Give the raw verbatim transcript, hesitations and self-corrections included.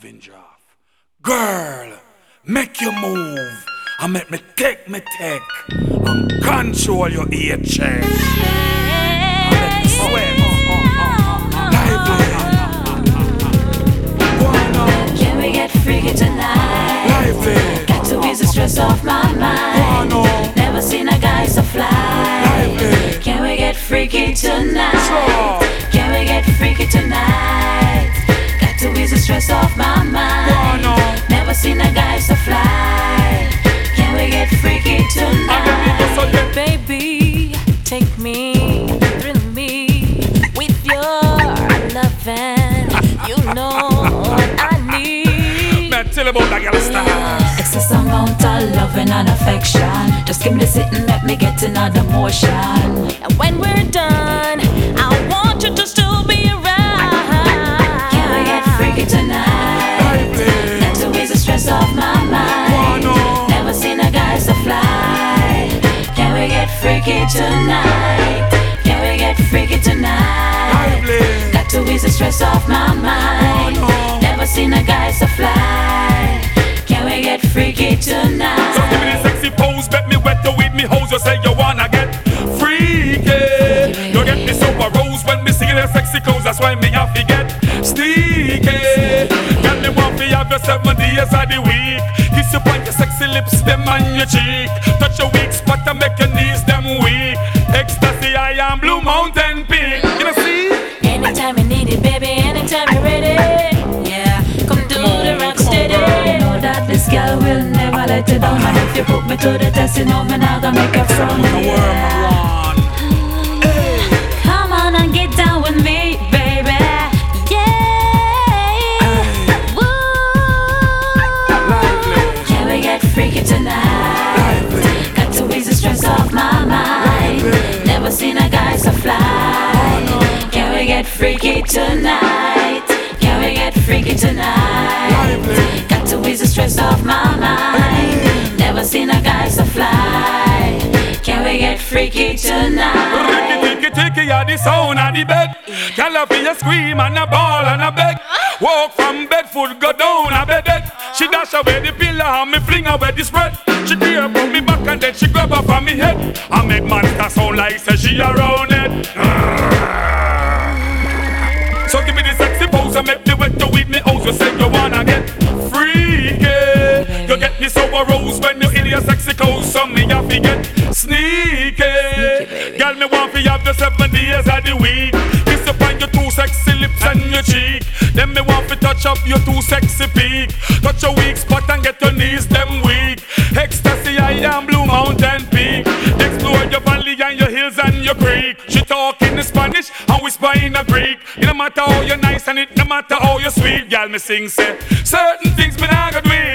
loving draft. Girl, make you move. And make me take me take. And control your ear check. And make me sweat. Lively. Can we get freaky tonight? Lively. Got to ease the stress off my mind. Never seen a guy so fly. Lively. Can we get freaky tonight? Sure. Can we get freaky tonight? Got to ease the stress off my mind. Never seen a guy so fly. Can we get freaky tonight? Baby, take me, thrill me with your loving. You know what I need. Man, tell about that girl star. Excess amount of loving and affection. Just give me the sitting, let me get another motion. And when we're done, I want you to still be around. Can we get freaky tonight? Got to ease the stress off my mind. Never seen a guy so fly. Can we get freaky tonight? Can we get freaky tonight? Got to ease the stress off my mind. Never seen a guy so fly. Can we get freaky tonight? So give me the sexy pose, bet me wet to with me hose. You say you wanna get freaky. You get me so aroused when me singing the sexy clothes. That's why me have to get sneaky. Girl, me want to have your seven days of the week. Kiss you on your sexy lips, them on your cheek. Touch your weak spot and make your knees them weak. Ecstasy, I am Blue Mountain Peak. You know see? Anytime you need it, baby, anytime you're ready. Yeah, come do the rock steady. You know that this girl will never let you down. And if you put me to the test, you know me not gonna make a frown. Yeah. Come on and get down with me, baby. Yeah. Woo. Can we get freaky tonight? Got to ease the stress off my mind. Never seen a guy so fly. Can we get freaky tonight? Can we get freaky tonight? Got to ease the stress off my mind. Never seen a guy so fly. Can we get freaky tonight? Ricky, ticky, yeah, the sound of the bed. Girl, I feel a scream and a ball and a beg. Walk from bed, foot go down a bed. She dash away the pillow and me fling away the spread. She tear up me back and then she grab her from me head. I make monster sound like say she around it. So give me the sexy pose and make me wet to with me house. You say you wanna get freaky. You get me so aroused when you in your sexy clothes. So me have to get sneaky. Girl, me want to have the seven days of the week. Kiss up on your two sexy lips and your cheek. Then me want to touch up your two sexy peak. Touch your weak spot and get your knees them weak. Ecstasy, I am Blue Mountain Peak. Explore your valley and your hills and your creek. She talk in the Spanish and whisper in the Greek. It no matter how you're nice and it no matter how you're sweet. Girl, me sing say certain things me not gonna do.